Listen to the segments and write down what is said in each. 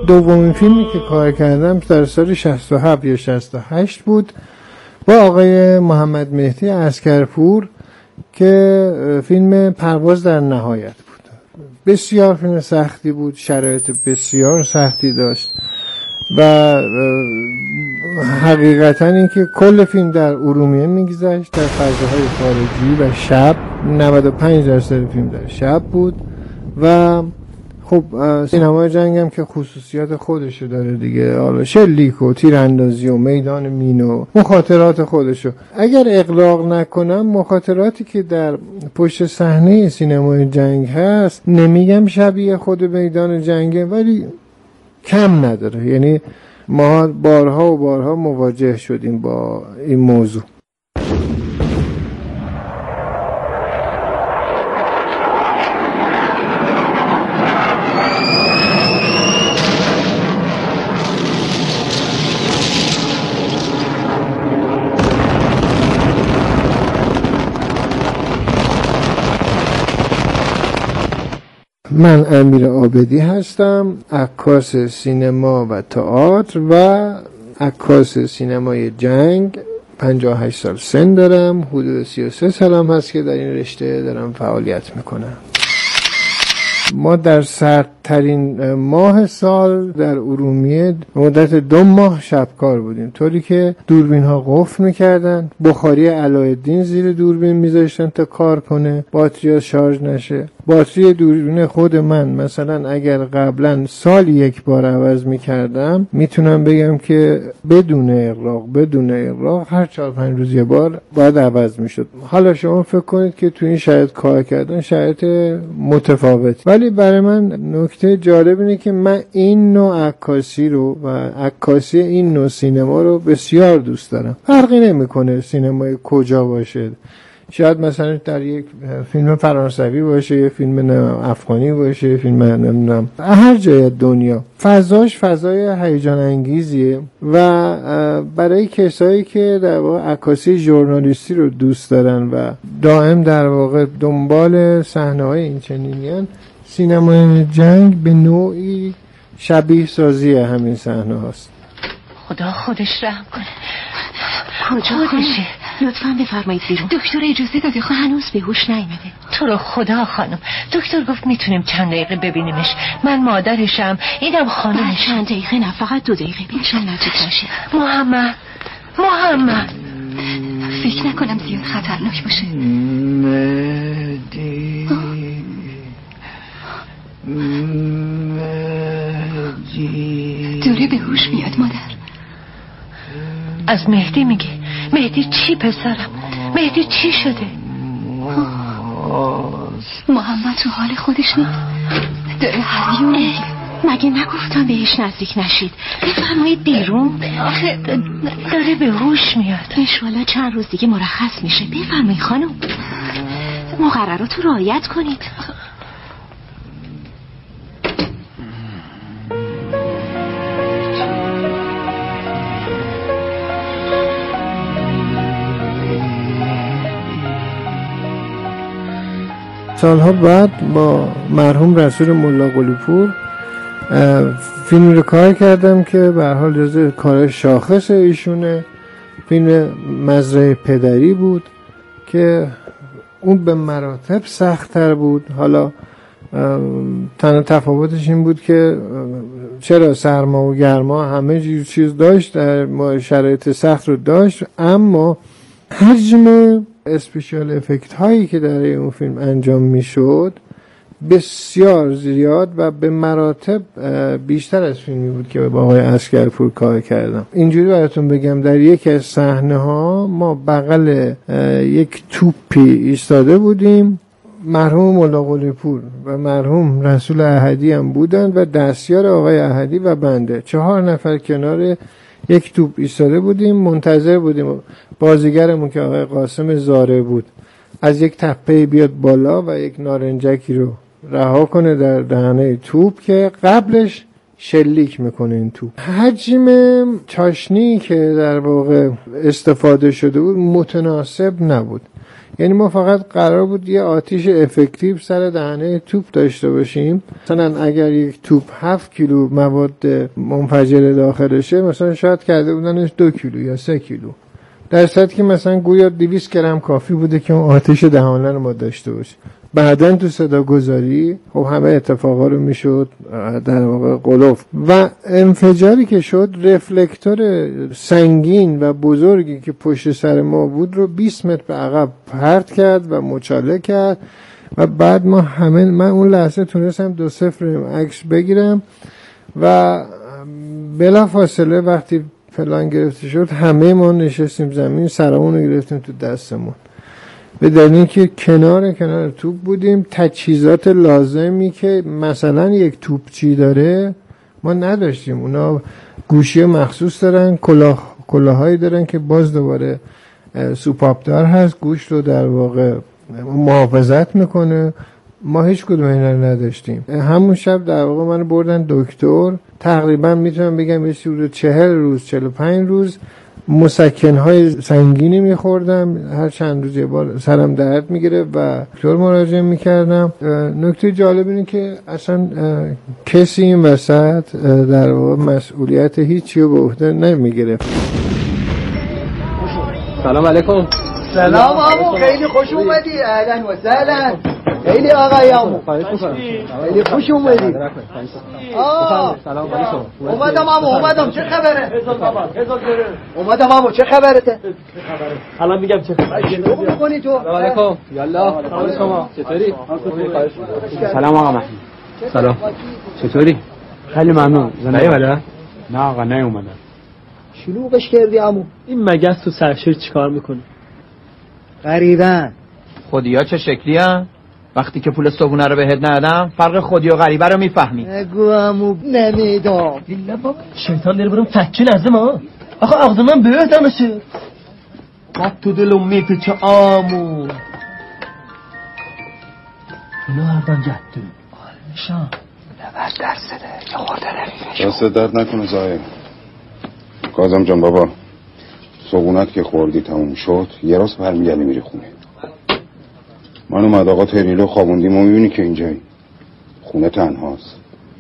دومین فیلمی که کار کردم در سال 67 یا 68 بود با آقای محمد مهدی عسکرپور که فیلم پرواز در نهایت بود. بسیار فیلم سختی بود، شرایط بسیار سختی داشت و حقیقتا اینکه کل فیلم در ارومیه میگذشت، در فضاهای خارجی و شب. 95% فیلم در شب بود و خب سینمای جنگ هم که خصوصیات خودشو داره دیگه، حالا شلیک و تیراندازی و میدان مین و مخاطرات خودشو. اگر اغراق نکنم مخاطراتی که در پشت صحنه سینمای جنگ هست، نمیگم شبیه خود میدان جنگه ولی کم نداره. یعنی ما بارها و بارها مواجه شدیم با این موضوع. من امیر عابدی هستم، عکاس سینما و تئاتر و عکاس سینمای جنگ. 58 سال سن دارم، حدود 33 سالم هست که در این رشته دارم فعالیت میکنم. ما در سردترین ماه سال در ارومیه مدت 2 ماه شبکار بودیم، طوری که دوربین ها قفل میکردن، بخاری علایالدین زیر دوربین میذاشتن تا کار کنه، باتری شارژ نشه. باتری دوربین خود من مثلا اگر قبلا سال 1 بار عوض میکردم، میتونم بگم که بدون اغراق هر 4-5 روز یه بار باید عوض میشد. حالا شما فکر کنید که تو این شرایط کار کردن شرایط متفاوت، ولی برای من نکته جالب اینه که من این نوع عکاسی رو و عکاسی این نوع سینما رو بسیار دوست دارم. فرقی نمیکنه سینمای کجا باشه، شاید مثلا در یک فیلم فرانسوی باشه، یه فیلم افغانی باشه، یه فیلم نمیدونم هر جای دنیا، فضاش فضای هیجان انگیزیه و برای کسایی که در واقع عکاسی ژورنالیستی رو دوست دارن و دائم در واقع دنبال صحنه‌های این چنینیان، سینمای جنگ به نوعی شبیه سازی همین صحنه هاست. خدا خودش رحم کنه. کجا خودشه؟ لطفاً بفرمایید بیرون. دکتر اجازه داده هنوز به هوش نیامده. تو رو خدا خانم، دکتر گفت میتونیم چند دقیقه ببینیمش. من مادرشم، اینم خانمش. چند دقیقه نه، فقط 2 دقیقه. بیشتر نزدیک نشید. محمد فکر نکنم زیاد خطرناک باشه. مهدی دوره به هوش میاد مادر. از مهدی میگه؟ مهدی چی پسرم؟ مهدی چی شده؟ محمد تو حال خودش نیست، داره هریونه. مگه نگفتم بهش نزدیک نشید؟ بفرمایید بیرون. آخه داره به هوش میاد. انشالله چند روز دیگه مرخص میشه. بفرمایید خانم، مقررات رو رعایت کنید. سالها بعد با مرحوم رسول ملا قلی‌پور فیلمی رو کار کردم که به هر حال جزو کار شاخص ایشونه. فیلم مزرعه پدری بود که اون به مراتب سخت‌تر بود. حالا تنها تفاوتش این بود که چرا سرما و گرما همه چیز داشت، شرایط سخت رو داشت، اما حجم اسپیشال افکت هایی که در اون فیلم انجام میشد بسیار زیاد و به مراتب بیشتر از فیلمی بود که با آقای عسکرپور کار کردم. اینجوری براتون بگم، در یکی از صحنه ها ما بغل یک توپی ایستاده بودیم، مرحوم ملا قلی‌پور و مرحوم رسول احدی هم بودن و دستیار آقای احدی و بنده، 4 نفر کنار یک توپ ایستاده بودیم، منتظر بودیم بازیگرمون که آقای قاسم زاره بود از یک تپه بیاد بالا و یک نارنجکی رو رها کنه در دهنه توپ که قبلش شلیک میکنه این توپ. حجم چاشنی که در واقع استفاده شده بود متناسب نبود. یعنی ما فقط قرار بود یه آتش افکتیو سر دهنه توپ داشته باشیم. مثلا اگر یک توپ 7 کیلو مواد منفجر داخلشه، مثلا شاید کرده بودنش 2 کیلو یا 3 کیلو، در صورتی که مثلا گویا 200 گرم کافی بوده که اون آتش دهانه رو ما داشته باشیم. بعدن تو صدا گذاری خب همه اتفاقا رو میشد در واقع قلوف و انفجاری که شد، رفلکتور سنگین و بزرگی که پشت سر ما بود رو 20 متر به عقب پرت کرد و مچاله کرد و بعد ما همه، من اون لحظه تونستم 2-0 عکس بگیرم و بلا فاصله وقتی پلان گرفته شد همه ما نشستیم زمین، سرمون رو گرفتیم تو دستمون، به دلیل که کنار توپ بودیم. تجهیزات لازمی که مثلا یک توپچی داره ما نداشتیم. اونا گوشی مخصوص دارن، کلاهایی دارن که باز دوباره سوپاپدار هست، گوش رو در واقع محافظت میکنه. ما هیچ کدوم اینا رو نداشتیم. همون شب در واقع من بردن دکتر، تقریبا میتونم بگم یه حدود 40 روز 45 روز مسکن‌های سنگینی می‌خوردم، هر چند روز یه بار سرم درد می‌گرفت و دکتر مراجعه می‌کردم. نکته جالب اینه که اصلا کسی این وسط در واقع مسئولیت هیچی رو به عهده نمی‌گرفت. سلام علیکم. سلام عمو، خیلی خوش اومدی. اهلا و سهلا. خیلی آقای عمو، خیلی خوش اومدی. سلام علیکم. اومدم عمو، اومدم. چه خبره؟ اومدم عمو، چه خبرته؟ الان میگم چه خبره. شروع می‌کنی تو؟ سلام علیکم. یالا، حال شما چطوری؟ سلام آقا محمود. سلام. چطوری؟ خیلی ممنون. نیومدن؟ نه آقا نیومدن. شلوغش کردی عمو. این مگس تو سرشیر چیکار میکنه؟ غریبن. خودیا چه شکلی هم؟ وقتی که پول صبونه رو بهت ندادم فرق خودی و غریبه رو میفهمی. نگو عمو، نمیدم. دیلا بابا شیطان داره برم تکی نزد ما. آخه آغز من بهت نمیشه. بعد تو دلم میپیچه عمو. اینو هردن جدو. آرشان. نبرد درسته. یه خورده نمیشه. دست درد نکنه زاهد. کاظم جان بابا، صبونت که خوردی تموم شد، یه راست برمیگردی میری خونه. من اومد آقا تریلو خوابوندیم و میبینی که اینجایی خونه تنهاست.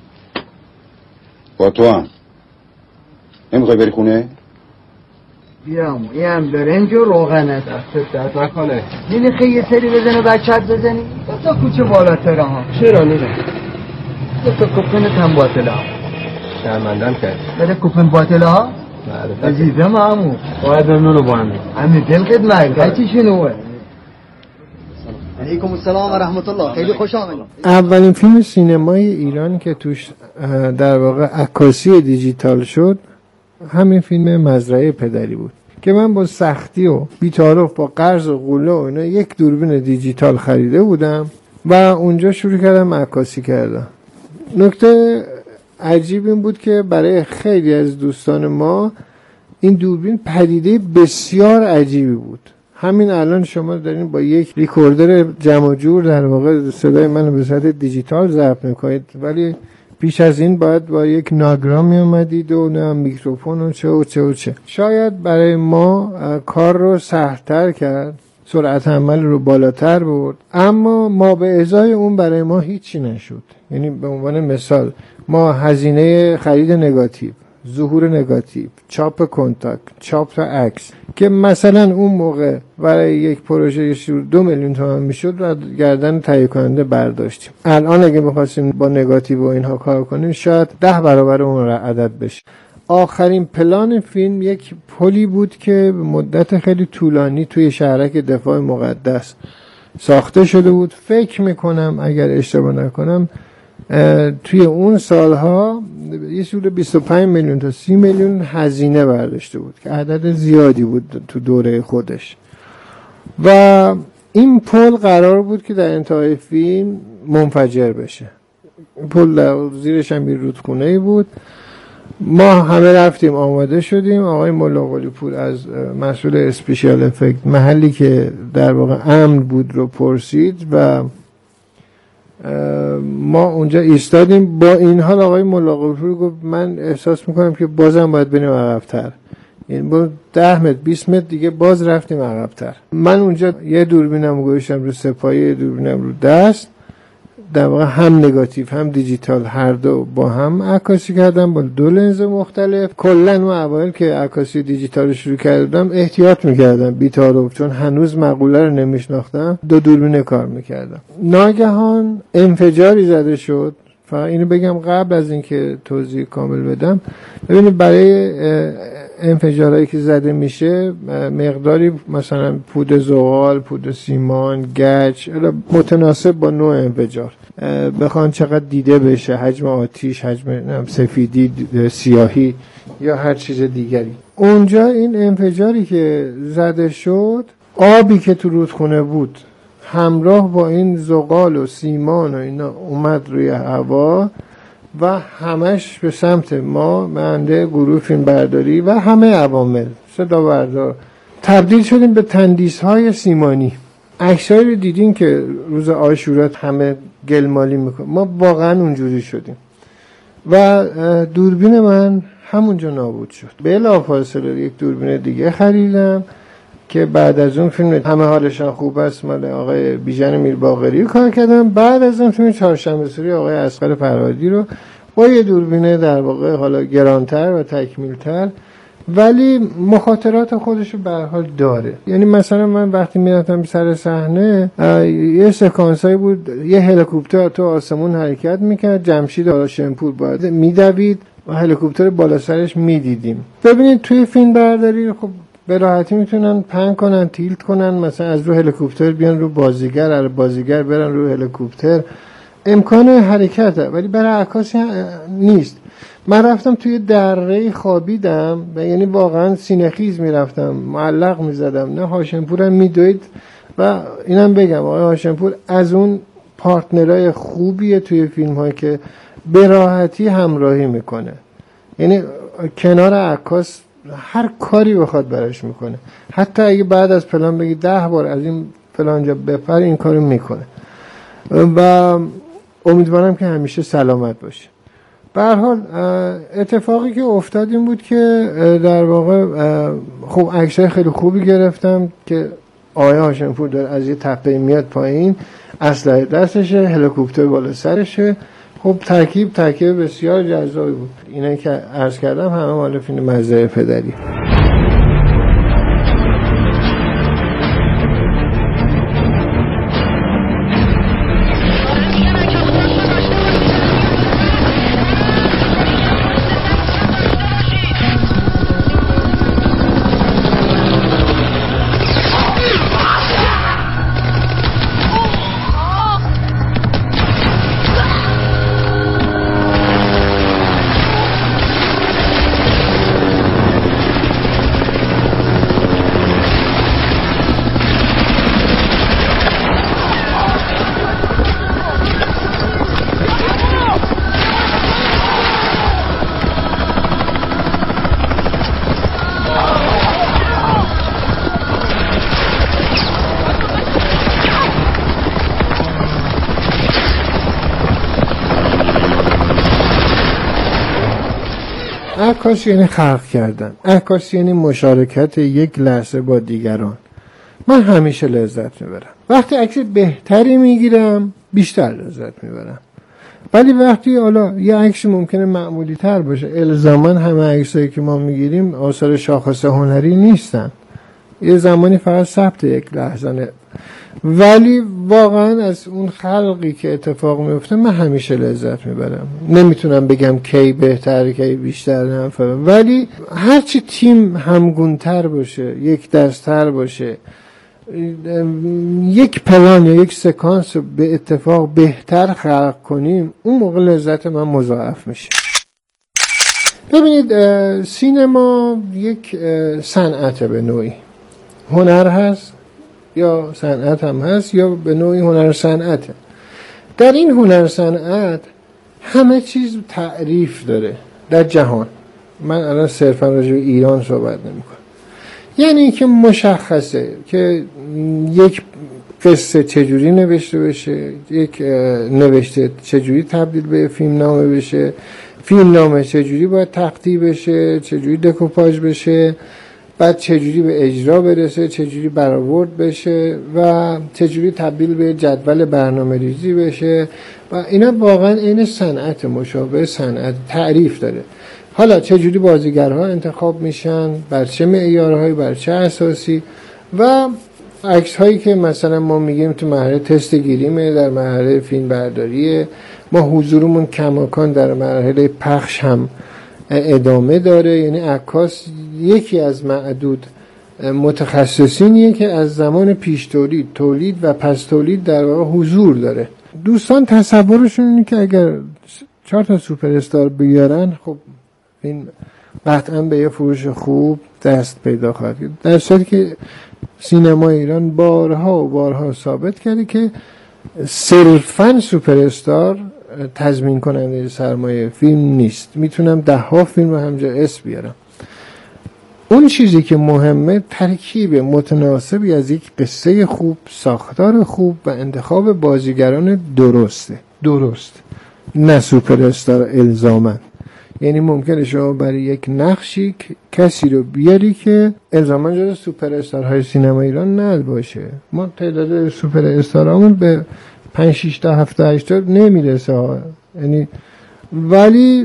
با تو هم نمیخوای بری خونه؟ بیام این هم برنج و روغنه دستت درد نکنه. نمیخوای یه سری بزنه بچت بزنی؟ تا کوچه بالاتره ها. چرا نیره؟ تا کپن هم باطله ها. شرمندم کرد. بده کپن باطله ها؟ عزیزم عمو، باید بمنونو با همه همه دل خدمت. هچی شنوه. علیکم السلام و رحمت الله. خیلی خوش آمدید. اولین فیلم سینمای ایران که توش در واقع عکاسی دیجیتال شد همین فیلم مزرعه پدری بود که من با سختی و بی‌تعارف با قرض و قوله و اینا یک دوربین دیجیتال خریده بودم و اونجا شروع کردم عکاسی کردم. نکته عجیب این بود که برای خیلی از دوستان ما این دوربین پدیده بسیار عجیبی بود. همین الان شما دارین با یک ریکوردر جمع جور در واقع صدای منو به صورت دیجیتال ضبط میکنید، ولی پیش از این باید با یک ناگرام میومدید و نه میکروفون و چه. شاید برای ما کار رو سخت‌تر کرد، سرعت عمل رو بالاتر برد، اما ما به ازای اون برای ما هیچی نشد. یعنی به عنوان مثال ما هزینه خرید نگاتیو، ظهور نگاتیو، چاپ کنتاکت، چاپ عکس که مثلا اون موقع برای یک پروژه 2 میلیون تومان میشد و گردن تهیه کننده برداشتیم. الان اگه بخواستیم با نگاتیو و اینها کار کنیم شاید 10 برابر اون عدد بشه. آخرین پلان فیلم یک پلی بود که مدت خیلی طولانی توی شهرک دفاع مقدس ساخته شده بود. فکر میکنم اگر اشتباه نکنم توی اون سالها یه حدود 25 میلیون تا 30 میلیون هزینه برداشته بود که عدد زیادی بود تو دوره خودش و این پل قرار بود که در انتهای فیلم منفجر بشه. پل در زیرش هم یه رودخونه‌ای بود. ما همه رفتیم آماده شدیم. آقای ملا قلی‌پور از مسئول اسپیشال افکت محلی که در واقع امن بود رو پرسید و ما اونجا ایستادیم. با این حال آقای ملا قلی‌پور گفت من احساس میکنم که بازم باید بریم عقب‌تر. یعنی با 10 متر 20 متر دیگه باز رفتیم عقب‌تر. من اونجا یه دوربینم گذاشتم رو سپایه، یه دوربینم رو دست، در واقع هم نگاتیو هم دیجیتال هر دو با هم عکاسی کردم با 2 لنز مختلف. کلا اون اوایل که عکاسی دیجیتال شروع کردم احتیاط میکردم بی‌تعارف، چون هنوز مقوله رو نمیشناختم، 2 دوربین کار میکردم. ناگهان انفجاری زده شد. فقط اینو بگم قبل از اینکه توضیح کامل بدم، ببینید برای انفجارهایی که زده میشه مقداری مثلا پود زغال، پود سیمان، گچ متناسب با نوع انفجار بخوان چقدر دیده بشه، حجم آتیش، حجم سفیدی، سیاهی یا هر چیز دیگری. اونجا این انفجاری که زده شد، آبی که تو رودخونه بود همراه با این زغال و سیمان و اینا اومد روی هوا و همش به سمت ما، منده گروه فیلم برداری و همه عوامل صدا بردار، تبدیل شدیم به تندیس‌های سیمانی. عکسایی رو دیدین که روز عاشورا همه گلمالی میکنه، ما واقعا اونجوری شدیم و دوربین من همونجا نابود شد. بلافاصله یک دوربین دیگه خریدم که بعد از اون فیلم همه حالشان خوب است مال آقای بیژن میرباقری کار کردم. بعد از اون فیلم چهارشنبه سوری آقای اصغر فرهادی رو با یه دوربین در واقع حالا گرانتر و تکمیلتر، ولی مخاطرات خودشو به هر حال داره. یعنی مثلا من وقتی میرفتم سر صحنه، یه سکانسایی بود یه هلیکوپتر تو آسمون حرکت میکرد، جمشید هاشمپور باید میدوید و هلیکوپتر بالا سرش میدیدیم. ببینید توی فیلم برداری خب به راحتی میتونن پن کنن، تیلت کنن، مثلا از رو هلیکوپتر بیان رو بازیگر، از بازیگر برن رو هلیکوپتر، امکان حرکته، ولی برای عکاسی نیست. من رفتم توی دره خوابیدم و یعنی واقعا سینه‌خیز میرفتم، معلق میزدم، نه هاشمپورم میدوید. و اینم بگم آقای هاشمپور از اون پارتنرای خوبیه توی فیلم های که به راحتی همراهی میکنه، یعنی کنار عکاس هر کاری بخواد براش میکنه، حتی اگه بعد از پلان بگی 10 بار از این فلان جا بپر این کارو میکنه و امیدوارم که همیشه سلامت باشه. به هر حال اتفاقی که افتاد این بود که در واقع خب عکسای خیلی خوبی گرفتم که آقای هاشمپور داره از یه تپه میاد پایین، اسلحه دستشه، هلیکوپتر بالا سرشه. خب ترکیب بسیار جذابی بود. اینایی که عرض کردم همه مال فیلم مزرعه پدری. عکاسی یعنی خلق کردن، عکاسی یعنی مشارکت یک لحظه با دیگران. من همیشه لذت میبرم وقتی عکس بهتری میگیرم، بیشتر لذت میبرم. ولی وقتی حالا یه عکس ممکنه معمولی تر باشه، الزاما همه عکسایی که ما میگیریم آثار شاخص هنری نیستن، یه زمانی فقط ثبت یک لحظه، ولی واقعا از اون خلقی که اتفاق میفته من همیشه لذت میبرم. نمیتونم بگم کی بهتره کی بیشتر، نمیفهم، ولی هرچی تیم همگونتر باشه، یک دستتر باشه، یک پلان یا یک سکانس رو به اتفاق بهتر خلق کنیم، اون موقع لذت من مضاعف میشه. ببینید سینما یک صنعت، به نوعی هنر هست یا صنعت هم هست، یا به نوعی هنر صنعته. در این هنر صنعت همه چیز تعریف داره در جهان. من الان صرفا راجع به ایران صحبت نمی‌کنم. یعنی اینکه مشخصه که یک قصه چجوری نوشته بشه، یک نوشته چجوری تبدیل به فیلم نامه بشه، فیلم نامه چجوری باید تقطیع بشه، چجوری دکوپاژ بشه، بعد چجوری به اجرا برسه، چجوری برآورد بشه و چجوری تبدیل به جدول برنامه ریزی بشه و اینا واقعا این صنعت مشابه صنعت تعریف داره. حالا چجوری بازیگرها انتخاب میشن، بر چه معیارهایی، بر چه اساسی و عکس هایی که مثلا ما میگیم تو مرحله تست گیریمه، در مرحله فیلم برداریه، ما حضورمون کماکان در مرحله پخش هم ادامه داره. یعنی عکاس یکی از معدود متخصصینیه که از زمان پیش تولید و پس تولید در واقع حضور داره. دوستان تصورشون اینه که اگر 4 تا سوپر استار بیارن خب این قطعا به یه فروش خوب دست پیدا خواهد کرد، در صورتی که سینما ایران بارها و بارها ثابت کرده که صرفاً سوپر استار تضمین کننده سرمایه فیلم نیست. میتونم 10 فیلم رو همجا اسم بیارم. اون چیزی که مهمه ترکیب متناسبی از یک قصه خوب، ساختار خوب و انتخاب بازیگران درست، نه سوپر استار الزاماً. یعنی ممکنه شما برای یک نقشی کسی رو بیاری که الزاماً جز سوپر استارهای سینما ایران نباشه. ما تعداد سوپر استارامون به 5 6 تا 7 8 نمیرسه، یعنی ولی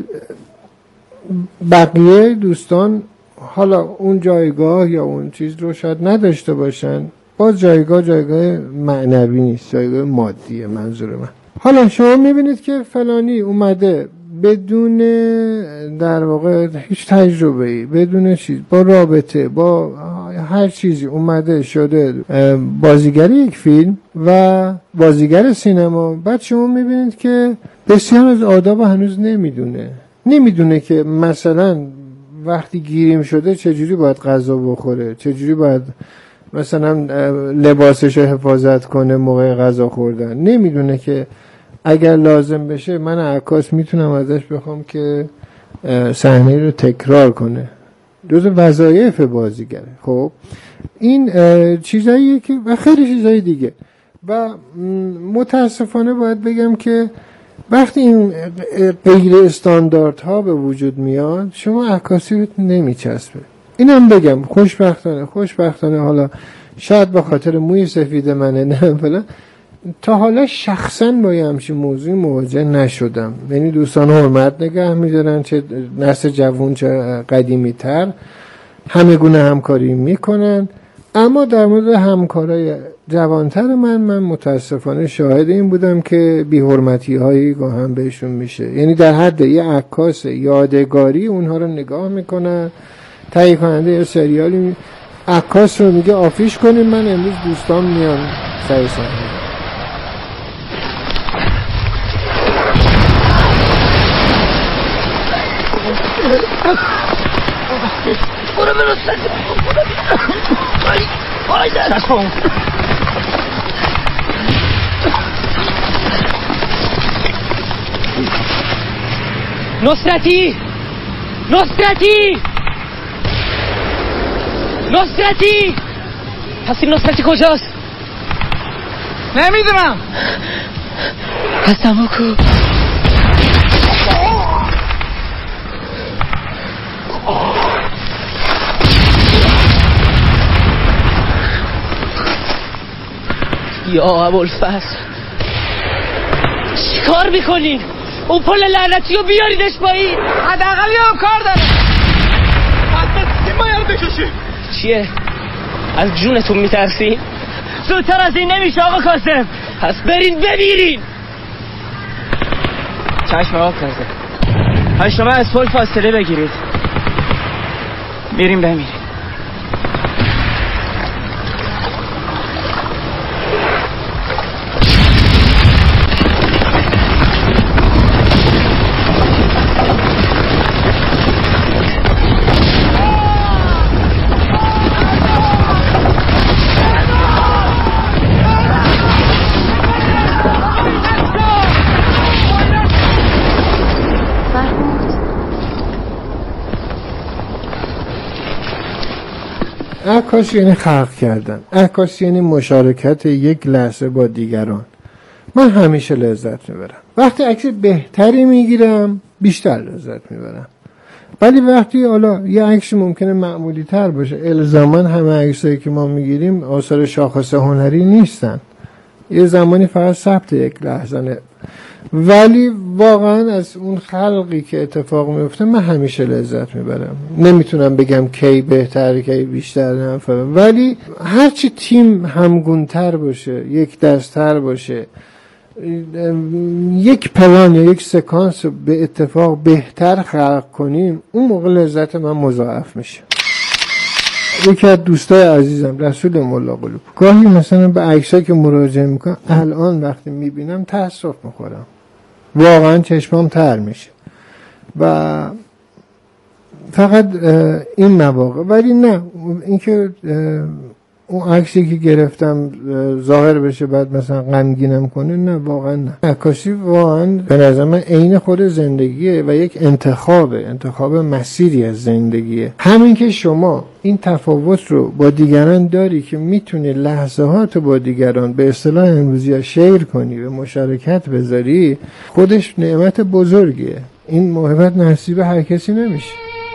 بقیه دوستان حالا اون جایگاه یا اون چیز رو شاید نداشته باشن، باز جایگاه معنوی نیست، جایگاه مادیه منظور من. حالا شما میبینید که فلانی اومده بدون در واقع هیچ تجربه‌ای، بدون چیز، با رابطه با هر چیزی اومده شده بازیگر یک فیلم و بازیگر سینما. بعد شما میبینید که بسیار از آداب هنوز نمیدونه که مثلا وقتی گیریم شده چجوری باید غذا بخوره، چجوری باید مثلا لباسش رو حفاظت کنه موقع غذا خوردن. نمیدونه که اگر لازم بشه من عکاس میتونم ازش بخوام که صحنه رو تکرار کنه. جزء وظایف بازیگره. خب این چیزاییه که و خیلی چیزای دیگه. و متاسفانه باید بگم که وقتی این غیر استانداردها به وجود میاد شما عکاسی رو نمیچسبه. اینم بگم خوشبختانه حالا شاید به خاطر موی سفید منه نه فلان، تا حالا شخصا با یه همچین موضوعی مواجه نشدم. یعنی دوستان حرمت نگه میدارن، چه نسل جوان چه قدیمی تر، همه گونه همکاری میکنن. اما در مورد همکارای جوانتر من متاسفانه شاهد این بودم که بی‌حرمتی هایی گاهم بهشون میشه. یعنی در حد یه عکاس یادگاری اونها رو نگاه میکنن، تهیه کننده یه سریالی عکاس رو میگه آفیش کنیم من امروز دوستان میان سر صحنه. برو نصرتی پس این نصرتی کجاست؟ نمیدونم. قسمو کو یا ابوالفضل چی کار میکنین؟ اون پل لعنتی رو بیاریدش پایین. حداقل یه کار داره. ما یارو بکشیم. چیه؟ از جونتون میترسین؟ زودتر از این نمیشه آقا قاسم. پس برین بمیرین. چشم آقا قاسم، شما از پل فاصله بگیرید، بریم بمیرین. عکاسی یعنی خلق کردن، عکاسی یعنی مشارکت یک لحظه با دیگران. من همیشه لذت میبرم وقتی عکس بهتری میگیرم، بیشتر لذت میبرم. ولی وقتی حالا یه عکس ممکنه معمولی تر باشه، الزاما همه عکسایی که ما میگیریم آثار شاخص هنری نیستن، یه زمانی فقط ثبت یک لحظه، ولی واقعا از اون خلقی که اتفاق میفته من همیشه لذت میبرم. نمیتونم بگم کی بهتر کی بیشتر نفرم، ولی هرچی تیم همگونتر باشه، یک دستتر باشه، یک پلان یا یک سکانس به اتفاق بهتر خلق کنیم، اون موقع لذت من مضاعف میشه. یکی از دوستای عزیزم رسول ملا قلوب گاهی مثلا به عکسایی که مراجعه میکنم الان وقتی میبینم تأسف میخورم، واقعا چشمام تر میشه و فقط این مواقع. ولی نه اینکه اون عکسی که گرفتم ظاهر بشه بعد مثلا غمگینم کنه، نه واقعا نه. عکاسی واقعا به نظر من عین خود زندگیه و یک انتخاب مسیری از زندگیه. همین که شما این تفاوت رو با دیگران داری که میتونی لحظه هاتو با دیگران به اصطلاح امروزی شیر کنی و مشارکت بذاری، خودش نعمت بزرگیه. این موهبت نصیب هر کسی نمیشه.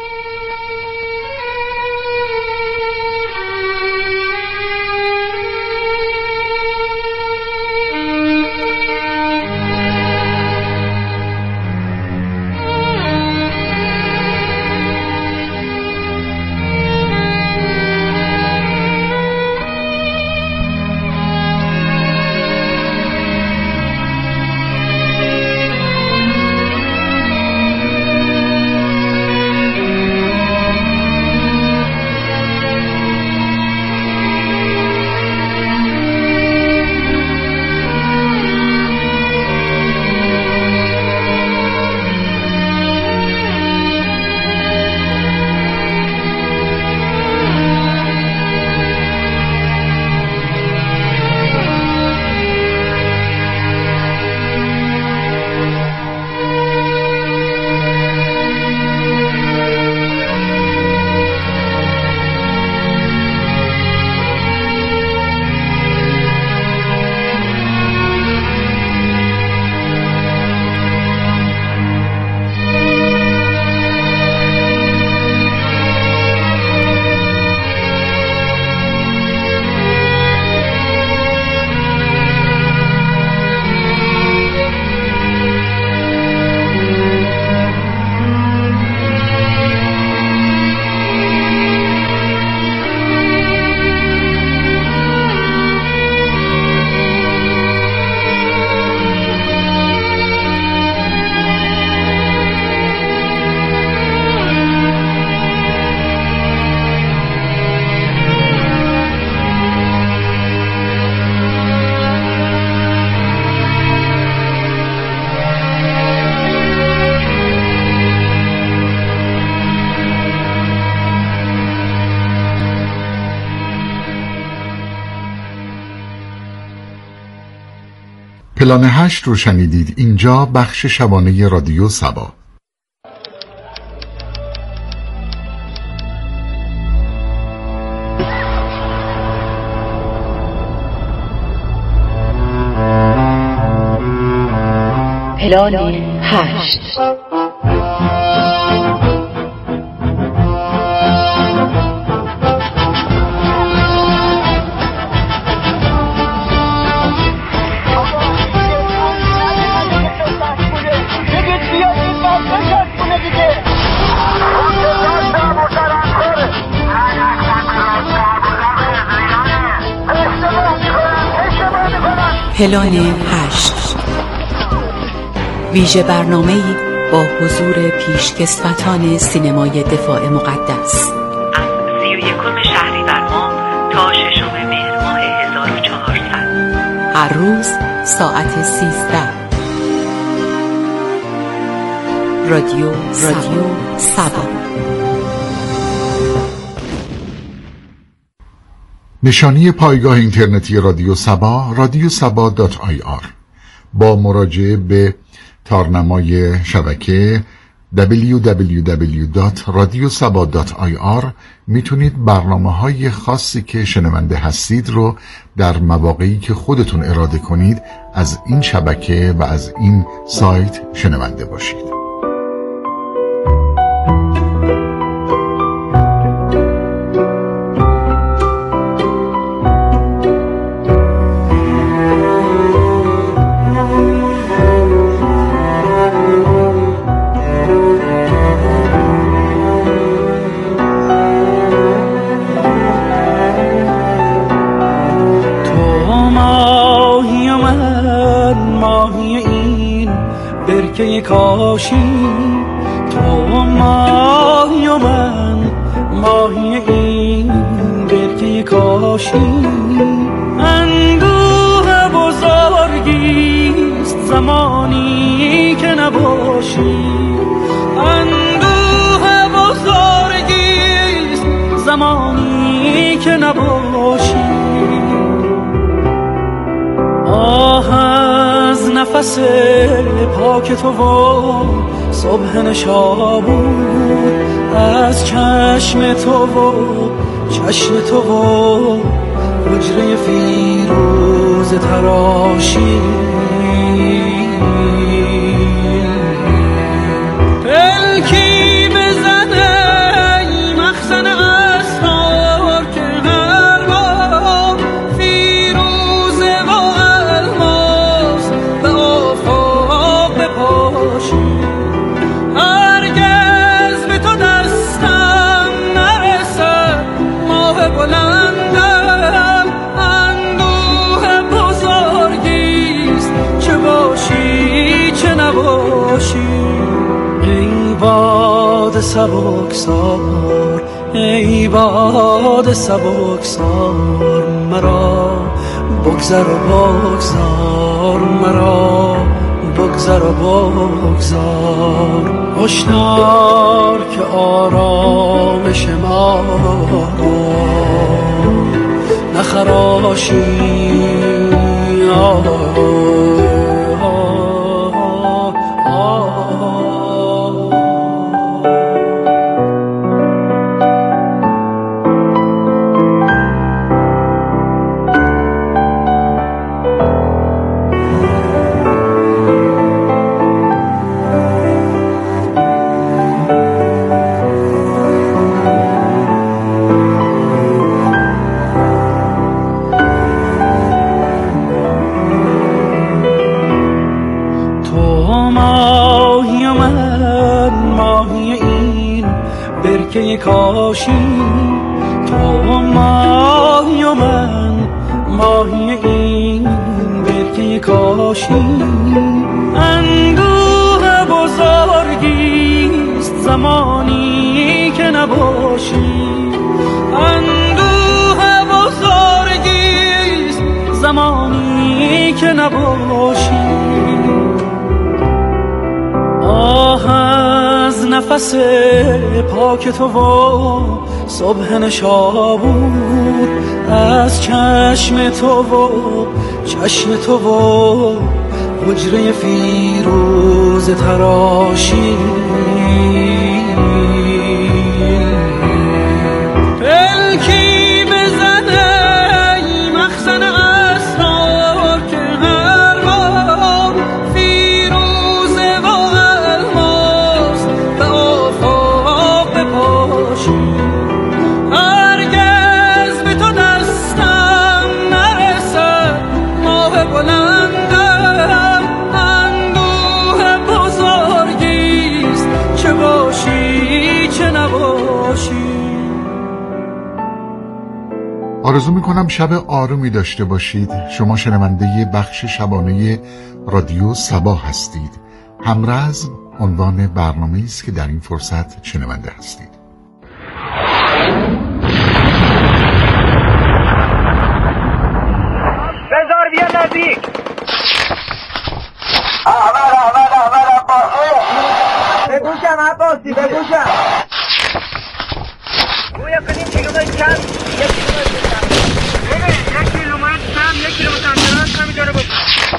پلان 8 رو شنیدید. اینجا بخش شبانه رادیو سبا. پلان 8. پلان 8 ویژه برنامه‌ای با حضور پیشکسوتان سینمای دفاع مقدس از 31 شهریور ماه تا 6 مهر ماه 1400 هر روز ساعت 13. رادیو سبا. نشانی پایگاه اینترنتی رادیو سبا radiosaba.ir. با مراجعه به تارنمای شبکه www.radiosaba.ir میتونید برنامه‌های خاصی که شنونده هستید رو در مواقعی که خودتون اراده کنید از این شبکه و از این سایت شنونده باشید. کاشی، تو ماهی و من ماهی این برکه کاشی. اندوه بزرگیست زمانی که نباشی، اندوه بزرگیست زمانی که نباشی. آه از نفس پاک تو و صبح نشابور، از چشم تو و چشم تو و حجره فیروز تراشی. پلکی بزنه ای مخزن اسرار که هر بار فیروزه و الماس به آفاق بپاشی. هرگز به تو دستم نرسد ماه بلندم، اندوه بزرگیست چه باشی چه نباشی. ای باد سبکسار، ای باد سبکسار، مرا بگذر و بگذار، مرا بگذر و بگذار. هشدار که آرامش ما نخراشی. کاشی، تو ماهی و من ماهی این برکه کاشی. اندوه بزرگیست زمانی که نباشی، اندوه بزرگیست زمانی که نباشی. آه از نفس پاک تو و صبح نشابور، از چشم تو و چشم تو و حجره فیروز تراشی. پلکی بزنه ای مخزن اسرار که هر بار فیروزه و الماس به آفاق بپاشی. هرگز به تو دستم نرسد ماه بلندم، اندوه بزرگیست چه باشی چه نباشی. آرزو میکنم شب آرومی داشته باشید. شما شنونده بخش شبانه رادیو صبا هستید. همرزم عنوان برنامه‌ای است که در این فرصت شنونده هستید. بذار بیا نزدیک. احمد عباسی بگوشم عباسی بگوشم. گویا کنیم کیلومتر کم، 1 کیلومتر کم. ببین 1 کیلومتر کم، 1 کیلومتر اندراز کمی داره بود.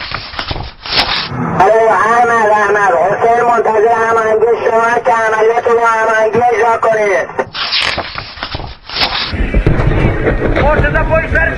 احمد حسین منتظر هماهنگی شما که عملیات رو هماهنگی اجرا کنید. مرتضی پشت سر